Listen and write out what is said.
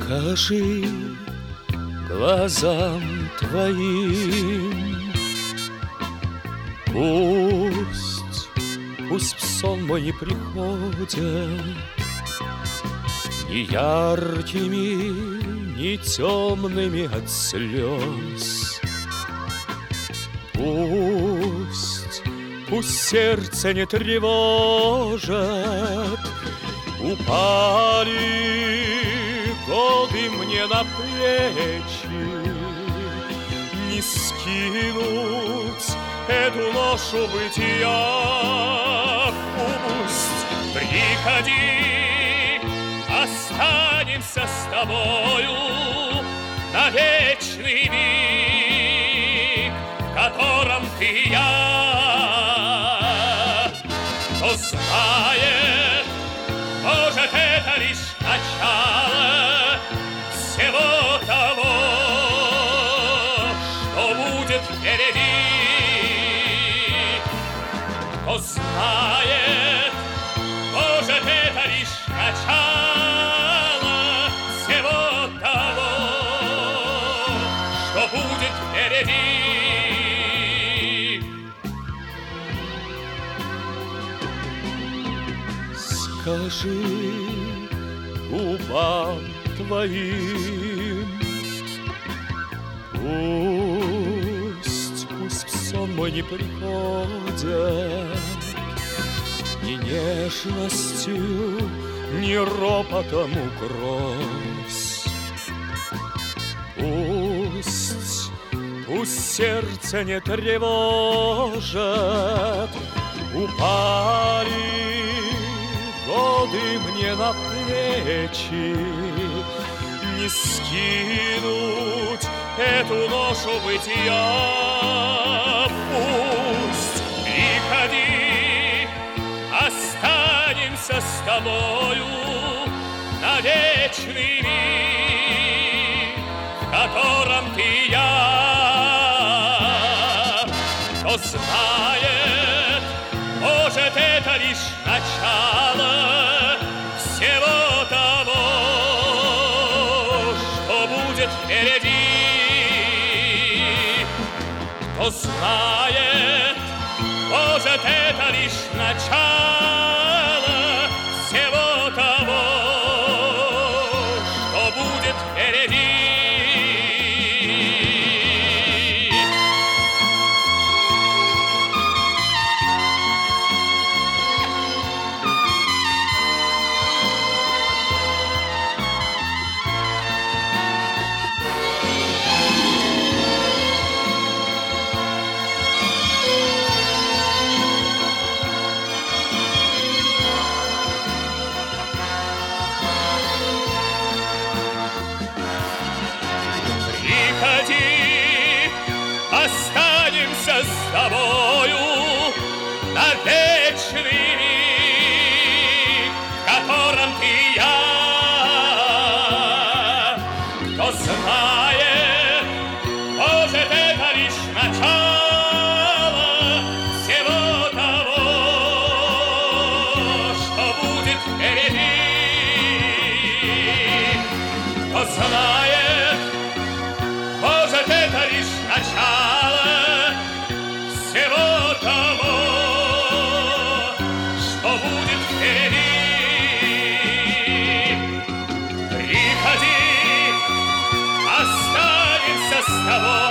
Скажи глазам твоим, пусть в сон мой не приходят ни яркими, ни темными от слез. Пусть сердце не тревожат, упали годы мне на плечи, не скинуть эту ношу бытия. Пусть приходи, останемся с тобою на вечный миг, в котором ты и я. Кто знает, может, это лишь начало всего того, что будет впереди. Кто знает, может, это лишь начало всего того, что будет впереди. Скажи губам твоим, пусть в сон мой не приходят ни нежностью, ни ропотом укрось. Пусть сердце не тревожат, упали годы мне на плечи, не скинуть эту ношу бытия. Пусть приходи, останемся с тобою на вечный миг, в котором ты и я. Кто знает, может, это лишь начало всего того, что будет впереди. Кто знает, может, это лишь начало всего того, что будет впереди. Приходи, останемся с тобою на вечный миг, в котором ты и я. Кто знает, может, это лишь начало всего того, что будет впереди. Кто знает, может, это лишь начало всего того, что будет впереди. Приходи, останемся с тобой